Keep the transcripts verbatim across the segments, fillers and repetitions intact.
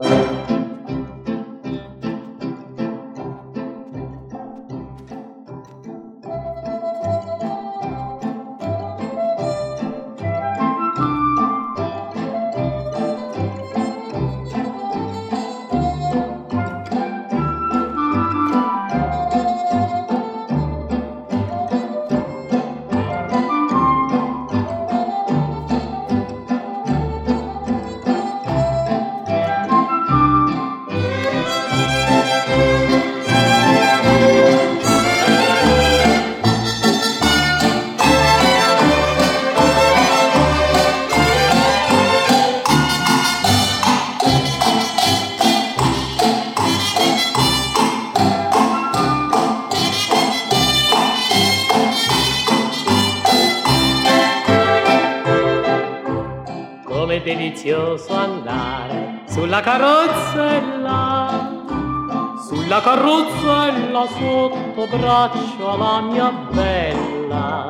Com'è delizioso andare sulla carrozzella, sulla carrozzella sotto braccio alla mia bella.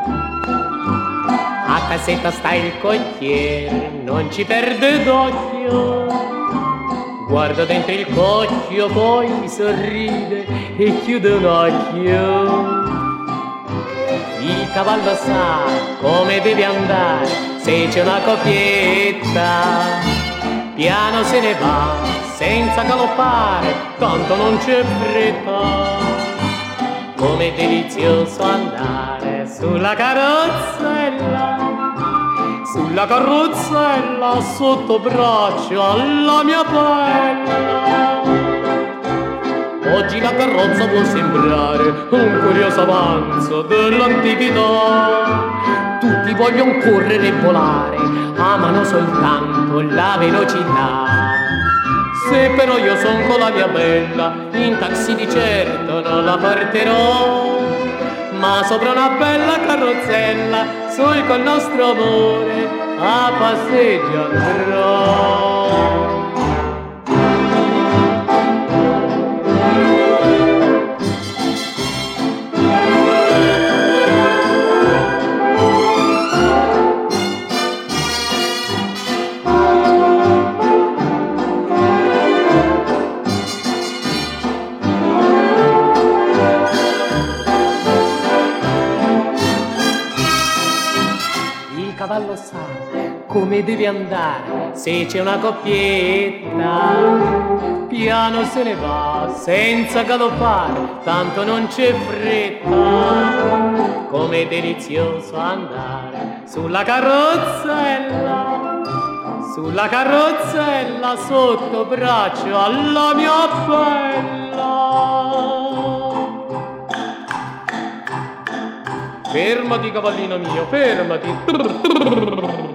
A casetta sta il cocchiere, non ci perde d'occhio, guarda dentro il cocchio, poi sorride e chiude un occhio. Il cavallo sa come deve andare, se c'è una coppietta, piano se ne va, senza galoppare, tanto non c'è fretta. Com'è delizioso andare sulla carrozzella, sulla carrozzella sotto braccio alla mia bella. Oggi la carrozza può sembrare un curioso avanzo dell'antichità. Tutti vogliono correre e volare, amano soltanto la velocità. Se però io son con la mia bella, in taxi di certo non la porterò, ma sopra una bella carrozzella, sul col nostro amore, a passeggio andrò. Il cavallo sa come deve andare, se c'è una coppietta, piano se ne va, senza galoppare, tanto non c'è fretta. Com'è delizioso andare sulla carrozzella, sulla carrozzella sotto braccio alla mia bella. Fermati cavallino mio, fermati.